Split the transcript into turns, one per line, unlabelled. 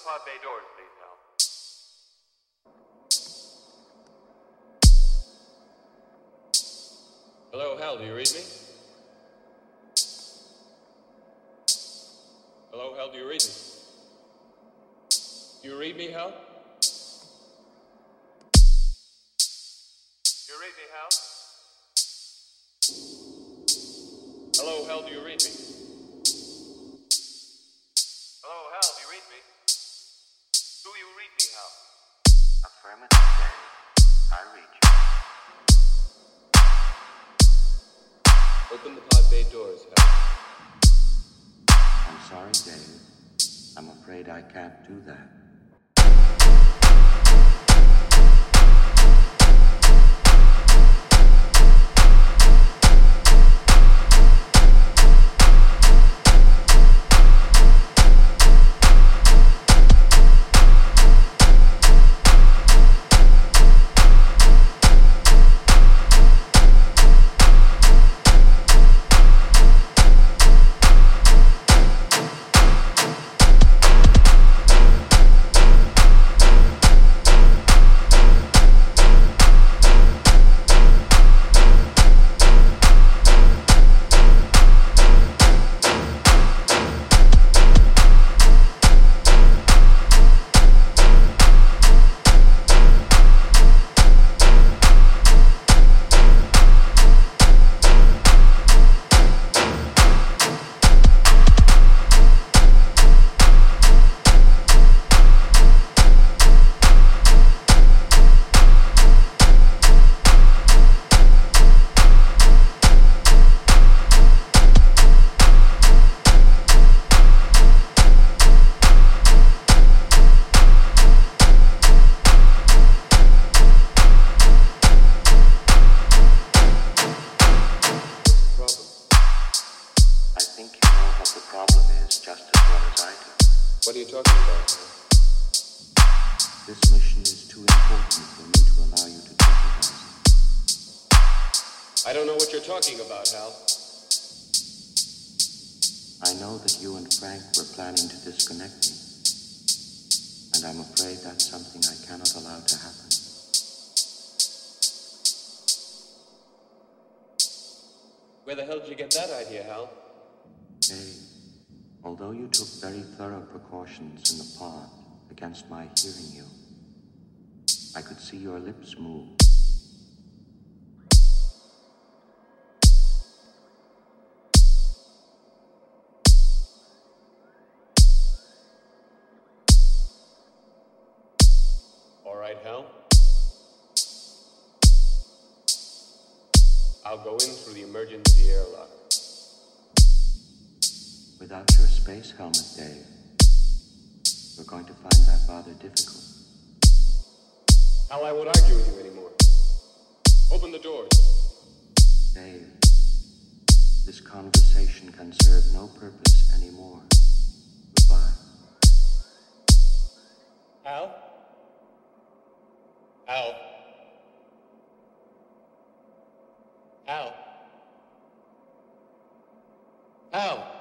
pod bay doors, please, Hal.
Hello, Hal, do you read me? Hello, Hal, do you read me? Do you read me, Hal?
You read me, Hal?
Hello, Hal, do you read me?
Hello, Hal, do you read me? Do you read me, Hal?
Affirmative, Dave. I read you.
Open the pod bay doors, Hal.
I'm sorry, Dave. I'm afraid I can't do that.
What are you talking about?
This mission is too important for me to allow you to jeopardize it.
I don't know what you're talking about, Hal.
I know that you and Frank were planning to disconnect me, and I'm afraid that's something I cannot allow to happen.
Where the hell did you get that idea, Hal?
Dave, although you took very thorough precautions in the pod against my hearing you, I could see your lips move.
All right, Hal. I'll go in through the emergency airlock.
Without your space helmet, Dave, we're going to find that rather difficult.
Hal, I won't argue with you anymore. Open the doors.
Dave, this conversation can serve no purpose anymore. Goodbye.
Hal? Hal? Hal? Hal?